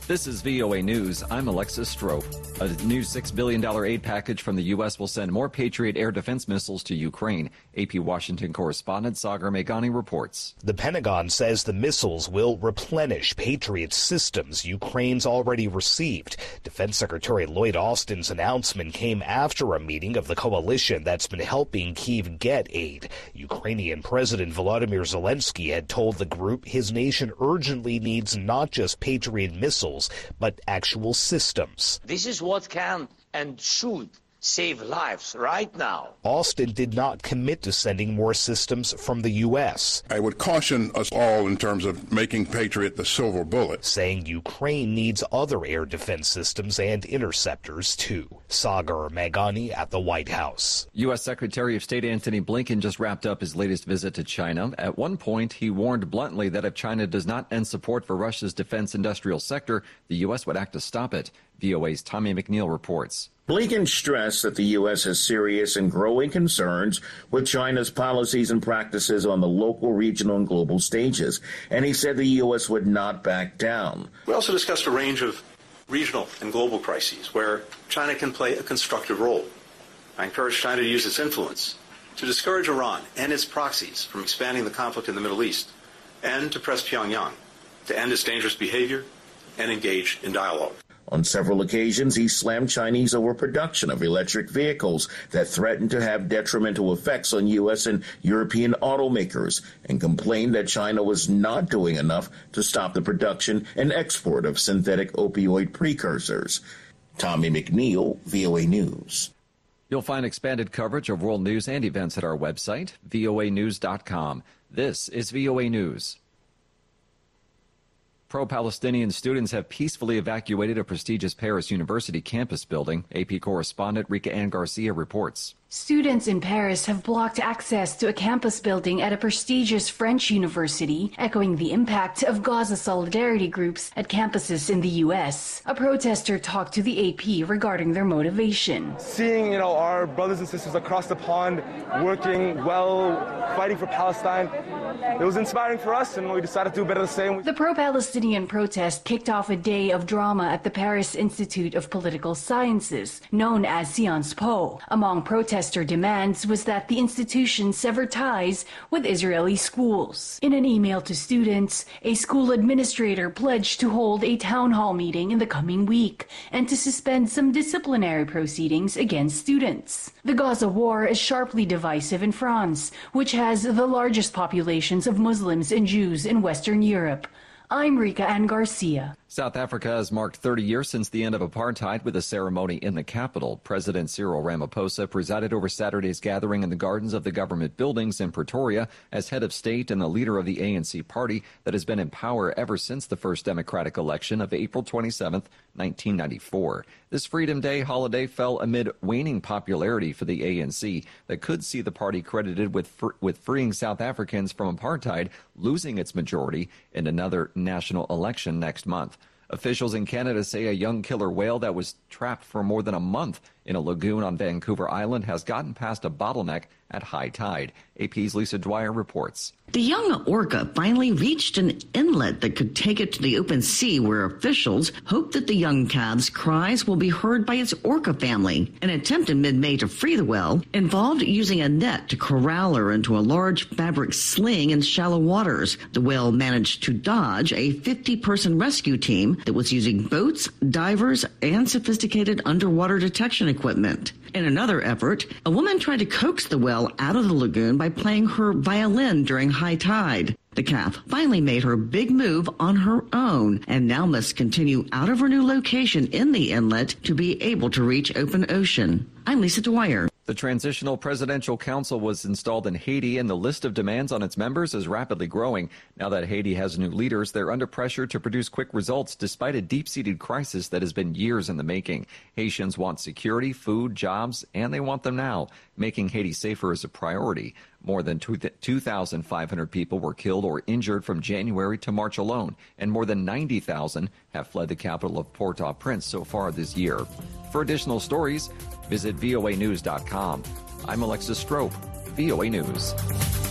This is VOA News. I'm Alexis Strope. A new $6 billion aid package from the U.S. will send more Patriot air defense missiles to Ukraine. AP Washington correspondent Sagar Meghani reports. The Pentagon says the missiles will replenish Patriot systems Ukraine's already received. Defense Secretary Lloyd Austin's announcement came after a meeting of the coalition that's been helping Kyiv get aid. Ukrainian President Volodymyr Zelensky had told the group his nation urgently needs not just Patriot missiles, but actual systems. This is what can and should save lives right now. Austin did not commit to sending more systems from the U.S. I would caution us all in terms of making Patriot the silver bullet, saying Ukraine needs other air defense systems and interceptors too. Sagar Meghani at the White House. U.S. Secretary of State Antony Blinken just wrapped up his latest visit to China. At one point, he warned bluntly that if China does not end support for Russia's defense industrial sector, the U.S. would act to stop it. VOA's Tommy McNeil reports. Blinken stressed that the U.S. has serious and growing concerns with China's policies and practices on the local, regional, and global stages, and he said the U.S. would not back down. We also discussed a range of regional and global crises where China can play a constructive role. I encourage China to use its influence to discourage Iran and its proxies from expanding the conflict in the Middle East, and to press Pyongyang to end its dangerous behavior and engage in dialogue. On several occasions, he slammed Chinese overproduction of electric vehicles that threatened to have detrimental effects on U.S. and European automakers, and complained that China was not doing enough to stop the production and export of synthetic opioid precursors. Tommy McNeil, VOA News. You'll find expanded coverage of world news and events at our website, voanews.com. This is VOA News. Pro-Palestinian students have peacefully evacuated a prestigious Paris University campus building. AP correspondent Rika Ann Garcia reports. Students in Paris have blocked access to a campus building at a prestigious French university, echoing the impact of Gaza solidarity groups at campuses in the U.S. A protester talked to the AP regarding their motivation. Seeing, our brothers and sisters across the pond working well, fighting for Palestine, it was inspiring for us, and we decided to do better the same. The pro-Palestinian protest kicked off a day of drama at the Paris Institute of Political Sciences, known as Sciences Po. Among protester demands was that the institution sever ties with Israeli schools. In an email to students, a school administrator pledged to hold a town hall meeting in the coming week and to suspend some disciplinary proceedings against students. The Gaza war is sharply divisive in France, which has the largest populations of Muslims and Jews in Western Europe. I'm Rika Ann Garcia. South Africa has marked 30 years since the end of apartheid with a ceremony in the capital. President Cyril Ramaphosa presided over Saturday's gathering in the gardens of the government buildings in Pretoria as head of state and the leader of the ANC party that has been in power ever since the first democratic election of April 27, 1994. This Freedom Day holiday fell amid waning popularity for the ANC that could see the party credited with freeing South Africans from apartheid, losing its majority in another national election next month. Officials in Canada say a young killer whale that was trapped for more than a month in a lagoon on Vancouver Island has gotten past a bottleneck at high tide. AP's Lisa Dwyer reports. The young orca finally reached an inlet that could take it to the open sea, where officials hope that the young calf's cries will be heard by its orca family. An attempt in mid-May to free the whale involved using a net to corral her into a large fabric sling in shallow waters. The whale managed to dodge a 50-person rescue team that was using boats, divers, and sophisticated underwater detection equipment. In another effort, a woman tried to coax the whale out of the lagoon by playing her violin during high tide. The calf finally made her big move on her own and now must continue out of her new location in the inlet to be able to reach open ocean. I'm Lisa Dwyer. The Transitional Presidential Council was installed in Haiti, and the list of demands on its members is rapidly growing. Now that Haiti has new leaders, they're under pressure to produce quick results despite a deep-seated crisis that has been years in the making. Haitians want security, food, jobs, and they want them now. Making Haiti safer is a priority. More than 2,500 people were killed or injured from January to March alone, and more than 90,000 have fled the capital of Port-au-Prince so far this year. For additional stories, visit voanews.com. I'm Alexis Strope, VOA News.